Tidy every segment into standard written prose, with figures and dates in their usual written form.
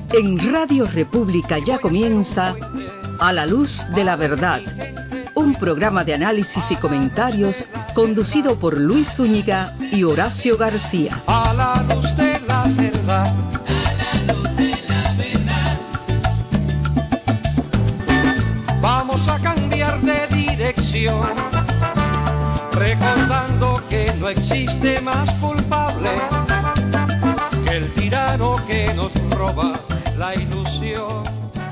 En Radio República ya comienza A la Luz de la Verdad, un programa de análisis y comentarios conducido por Luis Zúñiga y Horacio García. A la luz de la verdad. Vamos a cambiar de dirección, recordando que no existe más culpable que el tirano que nos roba la ilusión.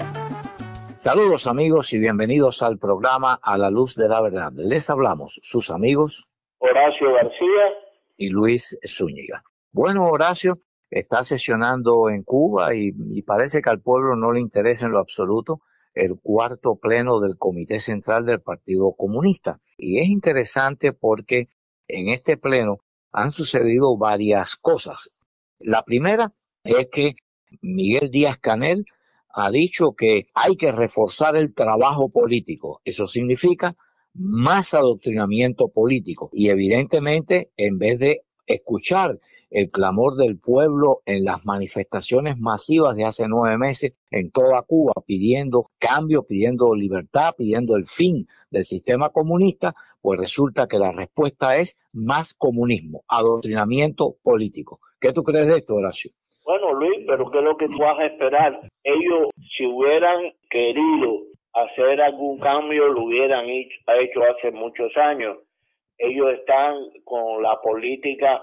Saludos amigos y bienvenidos al programa A la Luz de la Verdad. Les hablamos sus amigos Horacio García y Luis Zúñiga. Bueno, Horacio está sesionando en Cuba y parece que al pueblo no le interesa en lo absoluto el cuarto pleno del Comité Central del Partido Comunista. Y es interesante porque en este pleno han sucedido varias cosas. La primera es que Miguel Díaz-Canel ha dicho que hay que reforzar el trabajo político. Eso significa más adoctrinamiento político. Y evidentemente, en vez de escuchar el clamor del pueblo en las manifestaciones masivas de hace 9 meses en toda Cuba, pidiendo cambio, pidiendo libertad, pidiendo el fin del sistema comunista, pues resulta que la respuesta es más comunismo, adoctrinamiento político. ¿Qué tú crees de esto, Horacio? Bueno, Luis, pero ¿qué es lo que tú vas a esperar? Ellos, si hubieran querido hacer algún cambio, lo hubieran hecho hace muchos años. Ellos están con la política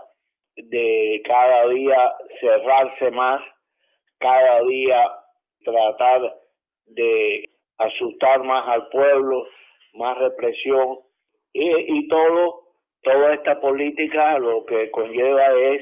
de cada día cerrarse más, cada día tratar de asustar más al pueblo, más represión y toda esta política lo que conlleva es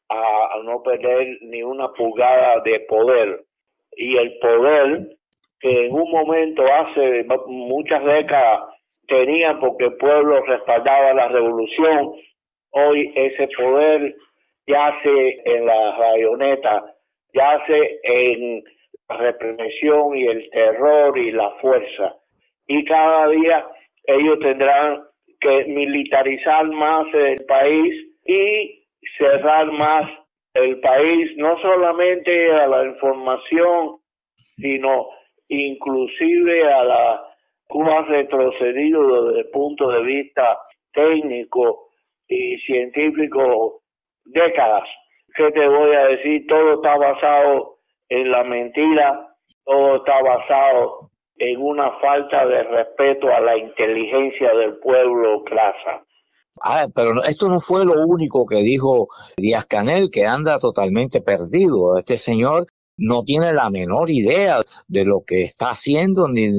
a no perder ni una pulgada de poder. Y el poder que en un momento hace muchas décadas tenían porque el pueblo respaldaba la revolución, hoy ese poder yace en la bayoneta, yace en la represión y el terror y la fuerza. Y cada día ellos tendrán que militarizar más el país y cerrar más el país, no solamente a la información, sino inclusive a la Cuba retrocedido desde el punto de vista técnico y científico décadas. ¿Qué te voy a decir? Todo está basado en la mentira, todo está basado en una falta de respeto a la inteligencia del pueblo clasa. Pero esto no fue lo único que dijo Díaz-Canel, que anda totalmente perdido. Este señor no tiene la menor idea de lo que está haciendo ni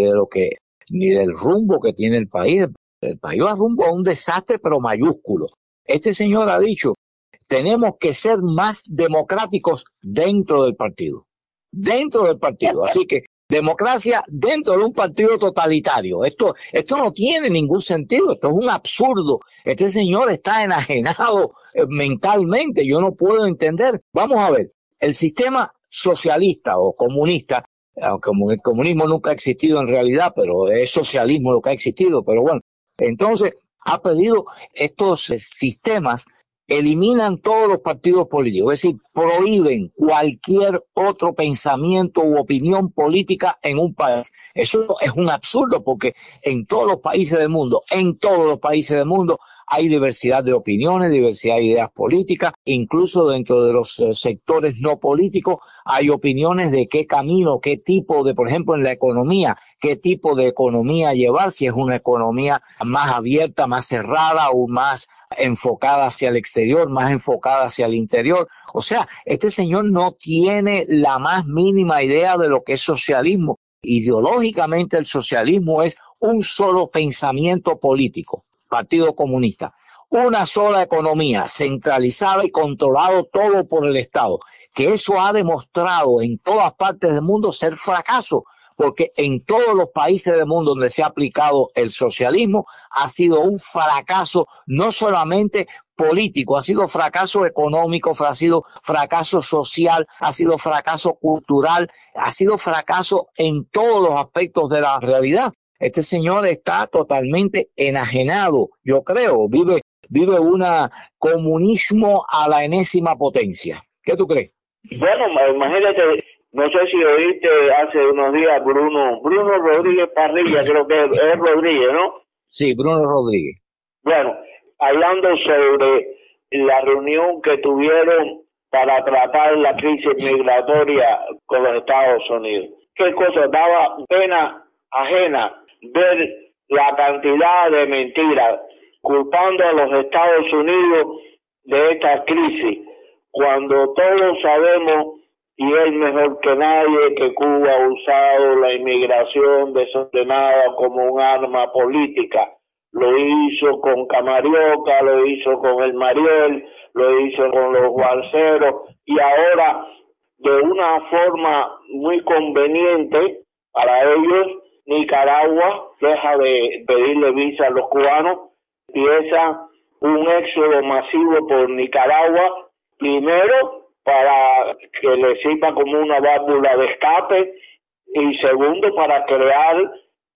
del rumbo que tiene el país. El país va rumbo a un desastre, pero mayúsculo. Este señor ha dicho, tenemos que ser más democráticos dentro del partido. Dentro del partido. Así que democracia dentro de un partido totalitario. Esto no tiene ningún sentido. Esto es un absurdo. Este señor está enajenado mentalmente. Yo no puedo entender. Vamos a ver. El sistema socialista o comunista, aunque el comunismo nunca ha existido en realidad, pero es socialismo lo que ha existido. Pero bueno, entonces ha pedido estos sistemas eliminan todos los partidos políticos, es decir, prohíben cualquier otro pensamiento u opinión política en un país. Eso es un absurdo porque en todos los países del mundo, hay diversidad de opiniones, diversidad de ideas políticas, incluso dentro de los sectores no políticos hay opiniones de qué camino, qué tipo de, por ejemplo, en la economía, qué tipo de economía llevar, si es una economía más abierta, más cerrada o más enfocada hacia el exterior, más enfocada hacia el interior. O sea, este señor no tiene la más mínima idea de lo que es socialismo. Ideológicamente el socialismo es un solo pensamiento político. Partido Comunista, una sola economía centralizada y controlado todo por el Estado, que eso ha demostrado en todas partes del mundo ser fracaso, porque en todos los países del mundo donde se ha aplicado el socialismo ha sido un fracaso no solamente político, ha sido fracaso económico, ha sido fracaso social, ha sido fracaso cultural, ha sido fracaso en todos los aspectos de la realidad. Este señor está totalmente enajenado, yo creo, vive un comunismo a la enésima potencia. ¿Qué tú crees? Bueno, imagínate, No sé si oíste hace unos días Bruno Rodríguez Parrilla, creo que es Rodríguez, ¿no? Sí, Bruno Rodríguez. Bueno, hablando sobre la reunión que tuvieron para tratar la crisis migratoria con los Estados Unidos. Qué cosa, daba pena ajena ver la cantidad de mentiras culpando a los Estados Unidos de esta crisis, cuando todos sabemos, y es mejor que nadie, que Cuba ha usado la inmigración desordenada como un arma política. Lo hizo con Camarioca, lo hizo con el Mariel, lo hizo con los balseros, y ahora de una forma muy conveniente para ellos, Nicaragua deja de pedirle visa a los cubanos, empieza un éxodo masivo por Nicaragua, primero para que le sirva como una válvula de escape, y segundo para crear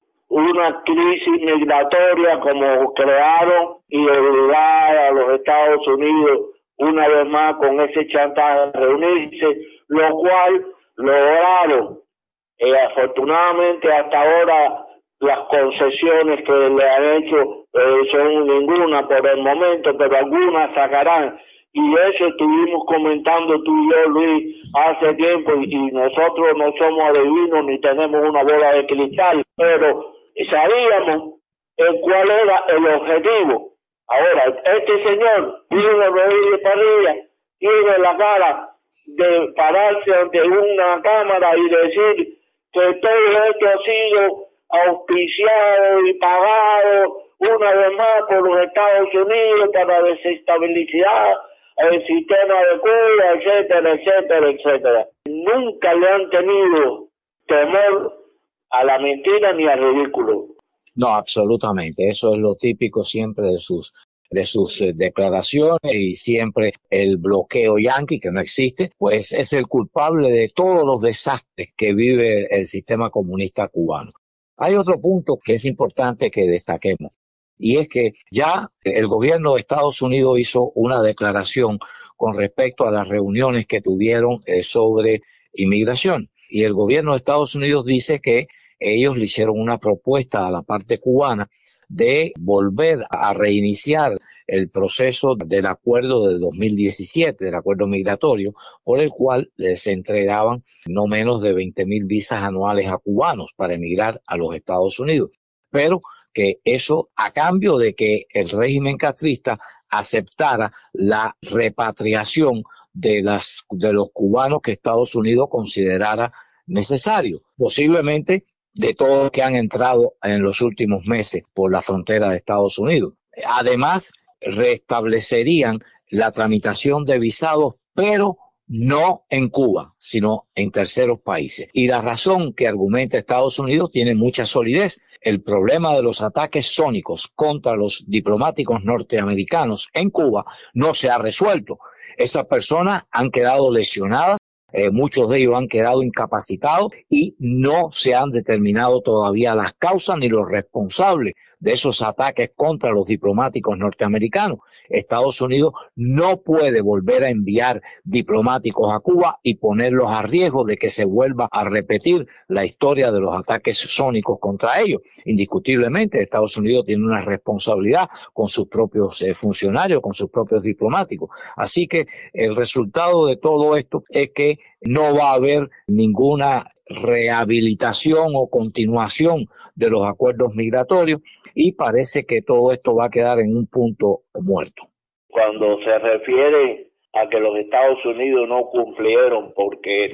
una crisis migratoria como crearon, y obligar a los Estados Unidos una vez más con ese chantaje a reunirse, lo cual lograron. Afortunadamente hasta ahora las concesiones que le han hecho son ninguna por el momento, pero algunas sacarán, y eso estuvimos comentando tú y yo, Luis, hace tiempo, y nosotros no somos adivinos ni tenemos una bola de cristal, pero sabíamos cuál era el objetivo. Ahora, este señor, Bruno Rodríguez Parrilla, tiene la cara de pararse ante una cámara y decir que todo esto ha sido auspiciado y pagado una vez más por los Estados Unidos para desestabilizar el sistema de Cuba, etcétera, etcétera, etcétera. Nunca le han tenido temor a la mentira ni al ridículo. No, absolutamente. Eso es lo típico siempre de sus declaraciones, y siempre el bloqueo yanqui, que no existe, pues es el culpable de todos los desastres que vive el sistema comunista cubano. Hay otro punto que es importante que destaquemos, y es que ya el gobierno de Estados Unidos hizo una declaración con respecto a las reuniones que tuvieron sobre inmigración, y el gobierno de Estados Unidos dice que ellos le hicieron una propuesta a la parte cubana de volver a reiniciar el proceso del acuerdo de 2017, del acuerdo migratorio, por el cual se entregaban no menos de 20,000 visas anuales a cubanos para emigrar a los Estados Unidos. Pero que eso a cambio de que el régimen castrista aceptara la repatriación de los cubanos que Estados Unidos considerara necesario, posiblemente de todos los que han entrado en los últimos meses por la frontera de Estados Unidos. Además, restablecerían la tramitación de visados, pero no en Cuba, sino en terceros países. Y la razón que argumenta Estados Unidos tiene mucha solidez. El problema de los ataques sónicos contra los diplomáticos norteamericanos en Cuba no se ha resuelto. Esas personas han quedado lesionadas. Muchos de ellos han quedado incapacitados y no se han determinado todavía las causas ni los responsables de esos ataques contra los diplomáticos norteamericanos. Estados Unidos no puede volver a enviar diplomáticos a Cuba y ponerlos a riesgo de que se vuelva a repetir la historia de los ataques sónicos contra ellos. Indiscutiblemente, Estados Unidos tiene una responsabilidad con sus propios funcionarios, con sus propios diplomáticos. Así que el resultado de todo esto es que no va a haber ninguna rehabilitación o continuación de los acuerdos migratorios, y parece que todo esto va a quedar en un punto muerto. Cuando se refiere a que los Estados Unidos no cumplieron porque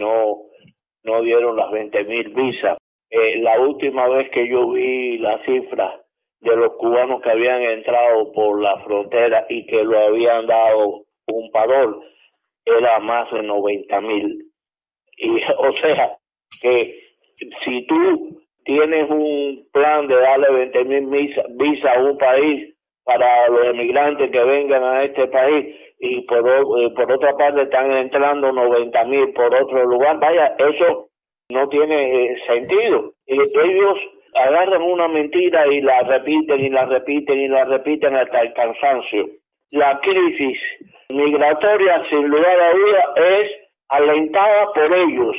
no dieron las 20,000 visas, la última vez que yo vi las cifras de los cubanos que habían entrado por la frontera y que lo habían dado un parol, era más de 90,000. Y o sea, que si tú tienes un plan de darle 20,000 visas a un país para los emigrantes que vengan a este país, y por otra parte están entrando 90,000 por otro lugar, vaya, eso no tiene sentido. Ellos agarran una mentira y la repiten y la repiten y la repiten hasta el cansancio. La crisis migratoria, sin lugar a duda, es alentada por ellos,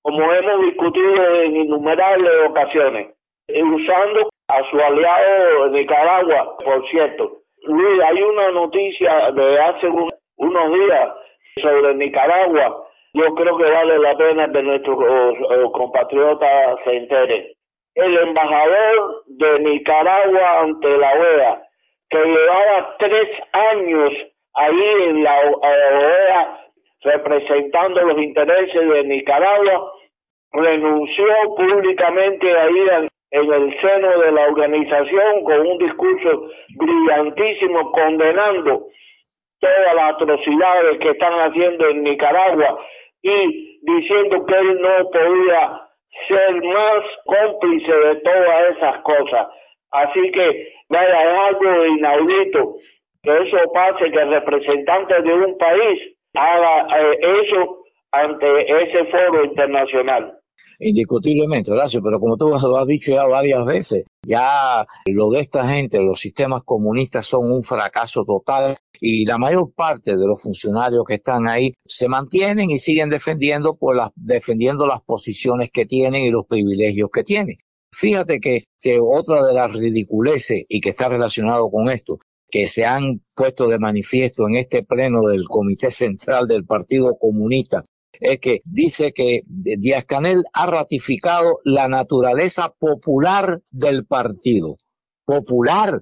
como hemos discutido en innumerables ocasiones, usando a su aliado Nicaragua, por cierto. Luis, hay una noticia de hace unos días sobre Nicaragua. Yo creo que vale la pena que nuestros compatriotas se enteren. El embajador de Nicaragua ante la OEA, que llevaba 3 años ahí en la OEA representando los intereses de Nicaragua, renunció públicamente ahí en el seno de la organización con un discurso brillantísimo condenando todas las atrocidades que están haciendo en Nicaragua y diciendo que él no podía ser más cómplice de todas esas cosas. Así que, vaya, es algo inaudito que eso pase, que el representante de un país haga eso ante ese foro internacional. Indiscutiblemente, Horacio, pero como tú lo has dicho ya varias veces, ya lo de esta gente, los sistemas comunistas son un fracaso total y la mayor parte de los funcionarios que están ahí se mantienen y siguen defendiendo las posiciones que tienen y los privilegios que tienen. Fíjate que otra de las ridiculeces y que está relacionado con esto, que se han puesto de manifiesto en este pleno del Comité Central del Partido Comunista, es que dice que Díaz-Canel ha ratificado la naturaleza popular del partido. ¿Popular?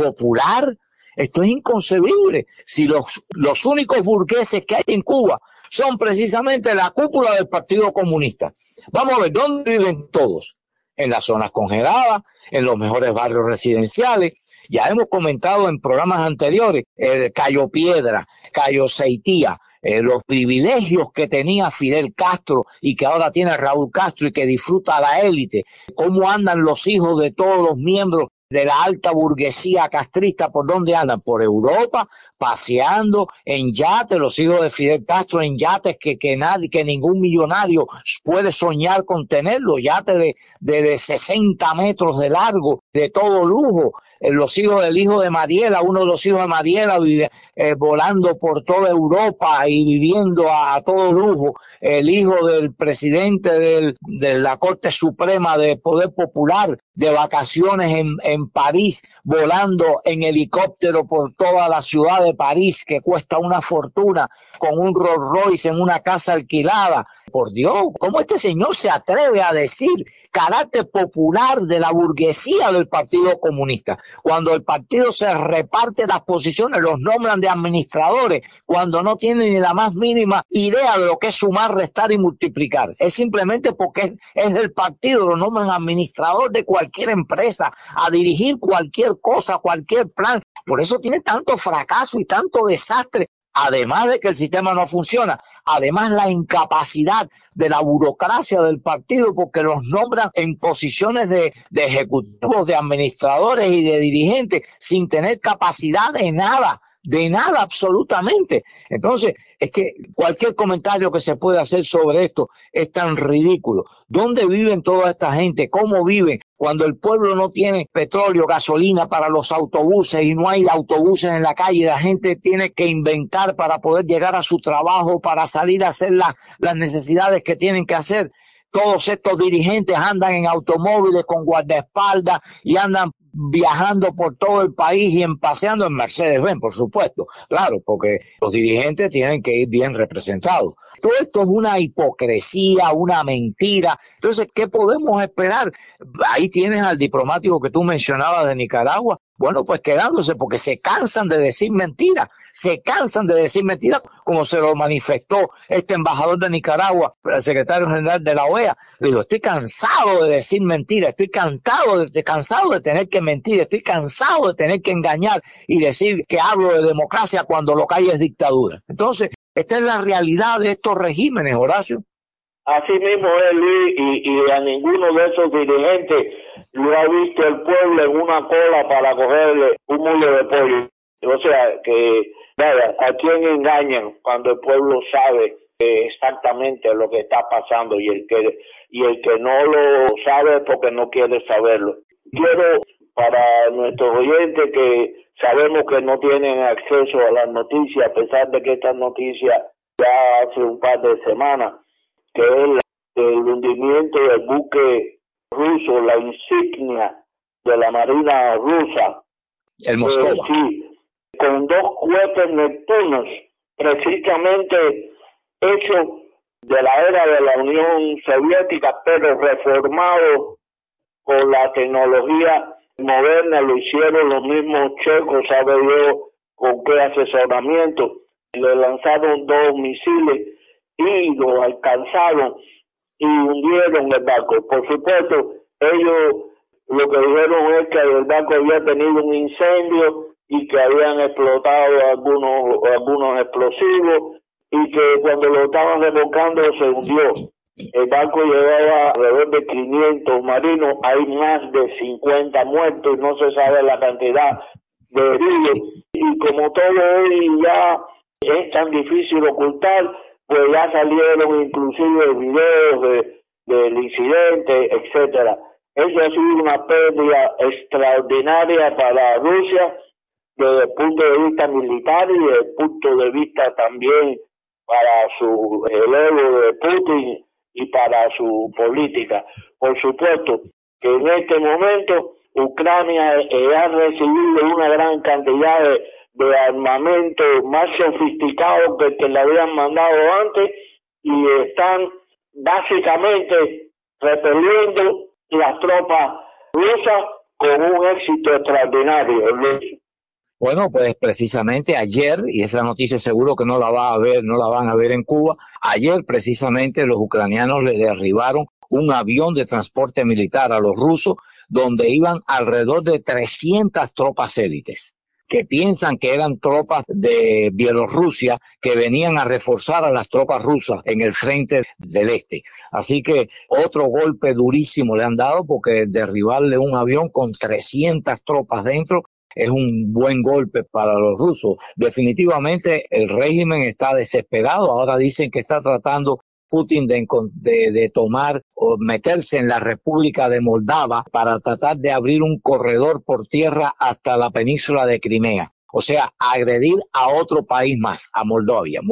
Esto es inconcebible. Si los únicos burgueses que hay en Cuba son precisamente la cúpula del Partido Comunista. Vamos a ver, ¿dónde viven todos? En las zonas congeladas, en los mejores barrios residenciales. Ya hemos comentado en programas anteriores, Cayo Piedra, Cayo Seitía, los privilegios que tenía Fidel Castro y que ahora tiene Raúl Castro y que disfruta la élite, cómo andan los hijos de todos los miembros de la alta burguesía castrista, ¿por dónde andan? Por Europa, paseando en yates, los hijos de Fidel Castro en yates que ningún millonario puede soñar con tenerlo, yates de 60 metros de largo, de todo lujo. Los hijos del hijo de Mariela, uno de los hijos de Mariela volando por toda Europa y viviendo a todo lujo, el hijo del presidente de la Corte Suprema de Poder Popular, de vacaciones en París, volando en helicóptero por toda la ciudad de París, que cuesta una fortuna, con un Rolls Royce en una casa alquilada. Por Dios, ¿cómo este señor se atreve a decir carácter popular de la burguesía del Partido Comunista? Cuando el partido se reparte las posiciones, los nombran de administradores, cuando no tienen ni la más mínima idea de lo que es sumar, restar y multiplicar. Es simplemente porque es del partido, lo nombran administrador de cualquier empresa, a dirigir cualquier cosa, cualquier plan. Por eso tiene tanto fracaso y tanto desastre. Además de que el sistema no funciona, además la incapacidad de la burocracia del partido, porque los nombran en posiciones de ejecutivos, de administradores y de dirigentes sin tener capacidad de nada absolutamente. Entonces, es que cualquier comentario que se pueda hacer sobre esto es tan ridículo. ¿Dónde viven toda esta gente? ¿Cómo viven? Cuando el pueblo no tiene petróleo, gasolina para los autobuses y no hay autobuses en la calle, la gente tiene que inventar para poder llegar a su trabajo, para salir a hacer las necesidades que tienen que hacer. Todos estos dirigentes andan en automóviles con guardaespaldas y andan viajando por todo el país y paseando en Mercedes-Benz, por supuesto. Claro, porque los dirigentes tienen que ir bien representados. Todo esto es una hipocresía, una mentira. Entonces, ¿qué podemos esperar? Ahí tienes al diplomático que tú mencionabas de Nicaragua. Bueno, pues quedándose, porque se cansan de decir mentiras, como se lo manifestó este embajador de Nicaragua, el secretario general de la OEA. Le digo, estoy cansado de decir mentiras, estoy cansado de tener que mentir, estoy cansado de tener que engañar y decir que hablo de democracia cuando lo que hay es dictadura. Entonces, esta es la realidad de estos regímenes, Horacio. Así mismo es, Luis, y a ninguno de esos dirigentes lo ha visto el pueblo en una cola para cogerle un mulo de pollo. O sea, que nada, ¿a quién engañan cuando el pueblo sabe exactamente lo que está pasando y el que no lo sabe porque no quiere saberlo? Quiero, para nuestros oyentes que sabemos que no tienen acceso a las noticias, a pesar de que estas noticias ya hace un par de semanas, que es del hundimiento del buque ruso, la insignia de la Marina rusa. El Moscova. Sí, con 2 cohetes Neptunos, precisamente hechos de la era de la Unión Soviética, pero reformados con la tecnología moderna. Lo hicieron los mismos checos, sabe Dios con qué asesoramiento. Le lanzaron 2 misiles y lo alcanzaron y hundieron el barco. Por supuesto, ellos lo que dijeron es que el barco había tenido un incendio y que habían explotado algunos explosivos y que cuando lo estaban remolcando se hundió. El barco llevaba alrededor de 500 marinos, hay más de 50 muertos y no se sabe la cantidad de heridos. Y como todo hoy ya es tan difícil ocultar, pues ya salieron inclusive videos del incidente, etcétera. Eso ha sido una pérdida extraordinaria para Rusia desde el punto de vista militar y desde el punto de vista también para el ego de Putin y para su política. Por supuesto que en este momento Ucrania ha recibido una gran cantidad de armamento más sofisticado que el que le habían mandado antes y están básicamente repeliendo las tropas rusas con un éxito extraordinario. Bueno, pues precisamente ayer, y esa noticia seguro que no la van a ver en Cuba, ayer precisamente los ucranianos le derribaron un avión de transporte militar a los rusos donde iban alrededor de 300 tropas élites, que piensan que eran tropas de Bielorrusia que venían a reforzar a las tropas rusas en el frente del este. Así que otro golpe durísimo le han dado porque derribarle un avión con 300 tropas dentro es un buen golpe para los rusos. Definitivamente el régimen está desesperado. Ahora dicen que está tratando Putin de tomar o meterse en la República de Moldava para tratar de abrir un corredor por tierra hasta la península de Crimea. O sea, agredir a otro país más, a Moldavia.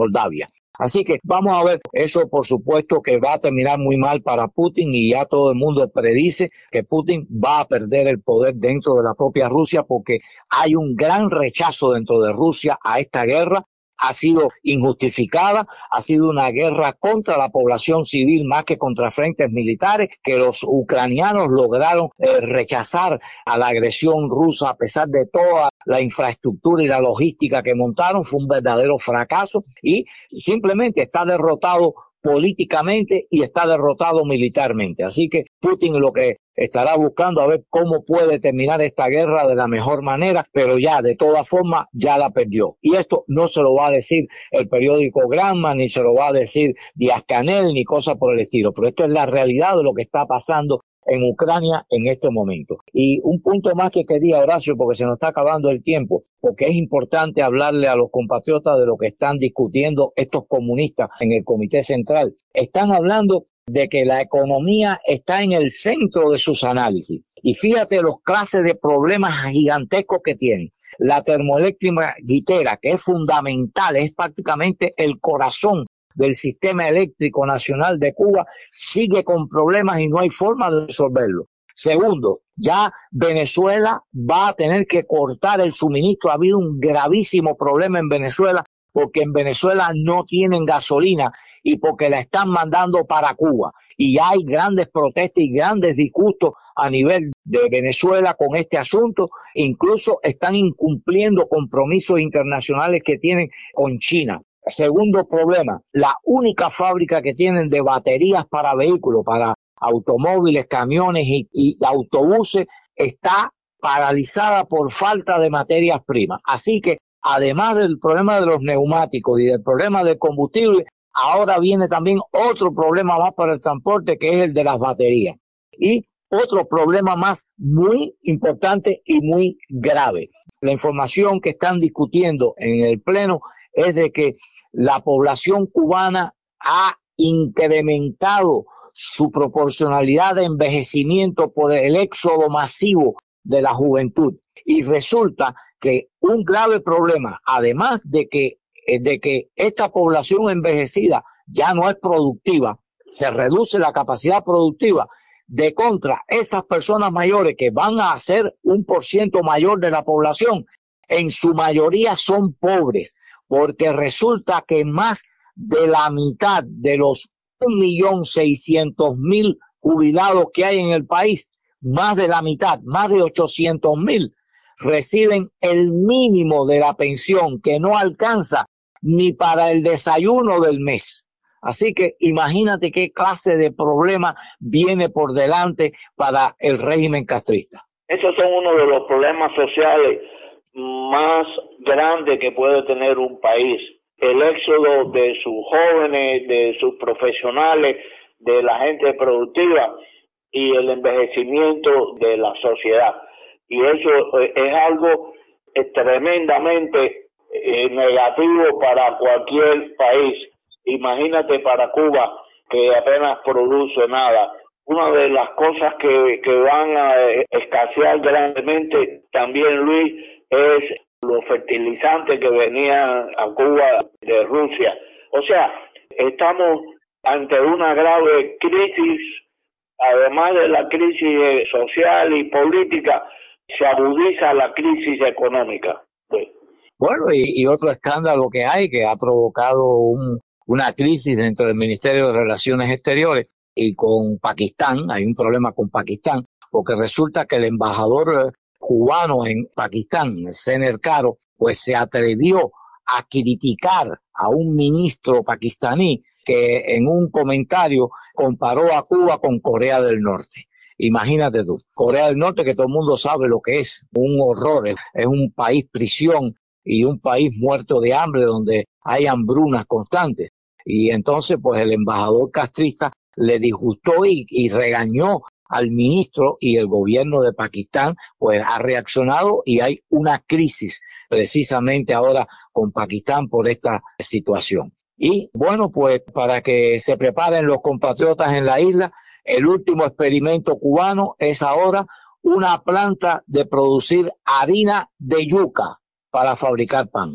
Así que vamos a ver, eso por supuesto que va a terminar muy mal para Putin y ya todo el mundo predice que Putin va a perder el poder dentro de la propia Rusia porque hay un gran rechazo dentro de Rusia a esta guerra. Ha sido injustificada, ha sido una guerra contra la población civil más que contra frentes militares, que los ucranianos lograron rechazar a la agresión rusa a pesar de toda la infraestructura y la logística que montaron. Fue un verdadero fracaso y simplemente está derrotado políticamente y está derrotado militarmente. Así que Putin lo que estará buscando a ver cómo puede terminar esta guerra de la mejor manera, pero ya de todas formas ya la perdió. Y esto no se lo va a decir el periódico Gramma, ni se lo va a decir Díaz-Canel, ni cosa por el estilo, pero esta es la realidad de lo que está pasando en Ucrania en este momento. Y un punto más que quería, Horacio, porque se nos está acabando el tiempo, porque es importante hablarle a los compatriotas de lo que están discutiendo estos comunistas en el Comité Central. Están hablando de que la economía está en el centro de sus análisis. Y fíjate los clases de problemas gigantescos que tienen. La termoeléctrica Guitera, que es fundamental, es prácticamente el corazón del sistema eléctrico nacional de Cuba, sigue con problemas y no hay forma de resolverlo. Segundo, ya Venezuela va a tener que cortar el suministro. Ha habido un gravísimo problema en Venezuela porque en Venezuela no tienen gasolina y porque la están mandando para Cuba. Y hay grandes protestas y grandes disgustos a nivel de Venezuela con este asunto. Incluso están incumpliendo compromisos internacionales que tienen con China. Segundo problema, la única fábrica que tienen de baterías para vehículos, para automóviles, camiones y autobuses, está paralizada por falta de materias primas. Así que, además del problema de los neumáticos y del problema del combustible, ahora viene también otro problema más para el transporte, que es el de las baterías. Y otro problema más muy importante y muy grave. La información que están discutiendo en el Pleno es de que la población cubana ha incrementado su proporcionalidad de envejecimiento por el éxodo masivo de la juventud. Y resulta que un grave problema, además de que esta población envejecida ya no es productiva, se reduce la capacidad productiva. De contra, esas personas mayores que van a ser 1% mayor de la población, en su mayoría son pobres, porque resulta que más de la mitad de los 1.600.000 jubilados que hay en el país, más de la mitad, más de 800.000, reciben el mínimo de la pensión, que no alcanza ni para el desayuno del mes. Así que imagínate qué clase de problema viene por delante para el régimen castrista. Esos son uno de los problemas sociales más grandes que puede tener un país. El éxodo de sus jóvenes, de sus profesionales, de la gente productiva y el envejecimiento de la sociedad. Y eso es algo tremendamente negativo para cualquier país. Imagínate para Cuba, que apenas produce nada. Una de las cosas que van a escasear grandemente también, Luis, es los fertilizantes que venían a Cuba de Rusia. O sea, estamos ante una grave crisis. Además de la crisis social y política, se agudiza la crisis económica. Bueno, y otro escándalo que hay, que ha provocado una crisis dentro del Ministerio de Relaciones Exteriores y con Pakistán. Hay un problema con Pakistán, porque resulta que el embajador cubano en Pakistán, Sener Karo, pues se atrevió a criticar a un ministro pakistaní que en un comentario comparó a Cuba con Corea del Norte. Imagínate tú, Corea del Norte, que todo el mundo sabe lo que es, un horror, es un país prisión y un país muerto de hambre donde hay hambrunas constantes. Y entonces pues el embajador castrista le disgustó y regañó al ministro, y el gobierno de Pakistán pues ha reaccionado y hay una crisis precisamente ahora con Pakistán por esta situación. Y bueno, pues para que se preparen los compatriotas en la isla, el último experimento cubano es ahora una planta de producir harina de yuca para fabricar pan.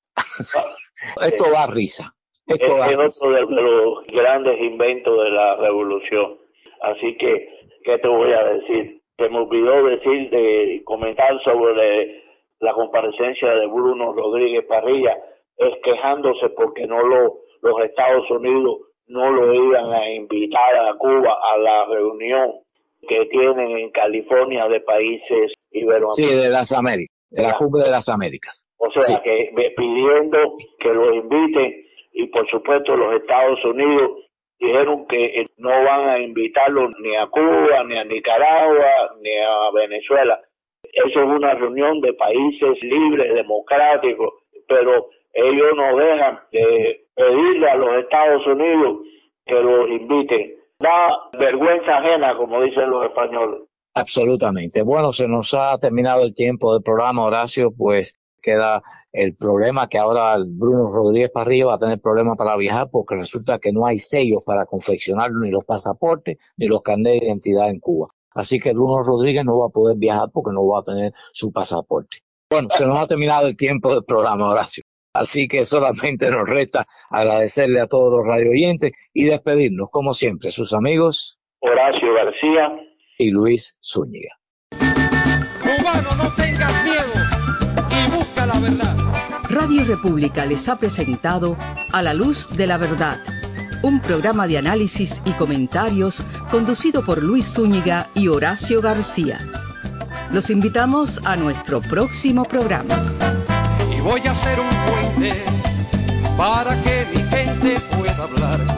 Esto va a risa. Es otro de los grandes inventos de la revolución. Así que, ¿qué te voy a decir? Se me olvidó comentar sobre la comparecencia de Bruno Rodríguez Parrilla, es quejándose porque los Estados Unidos no lo iban a invitar a Cuba a la reunión que tienen en California de países iberoamericanos. Sí, de las Américas, de la Cumbre de las Américas. O sea, sí, que pidiendo que los inviten, y por supuesto los Estados Unidos dijeron que no van a invitarlos ni a Cuba, ni a Nicaragua, ni a Venezuela. Eso es una reunión de países libres, democráticos, pero ellos no dejan de pedirle a los Estados Unidos que los inviten. Da vergüenza ajena, como dicen los españoles. Absolutamente. Bueno, se nos ha terminado el tiempo del programa, Horacio, pues queda el problema que ahora Bruno Rodríguez Parrilla va a tener problemas para viajar, porque resulta que no hay sellos para confeccionar ni los pasaportes ni los carnets de identidad en Cuba. Así que Bruno Rodríguez no va a poder viajar porque no va a tener su pasaporte. Bueno, se nos ha terminado el tiempo del programa, Horacio. Así que solamente nos resta agradecerle a todos los radioyentes y despedirnos, como siempre, sus amigos Horacio García y Luis Zúñiga. Cubano, no tengas miedo y busca la verdad. Radio República les ha presentado A la Luz de la Verdad, un programa de análisis y comentarios conducido por Luis Zúñiga y Horacio García. Los invitamos a nuestro próximo programa. Y voy a hacer un puente para que mi gente pueda hablar.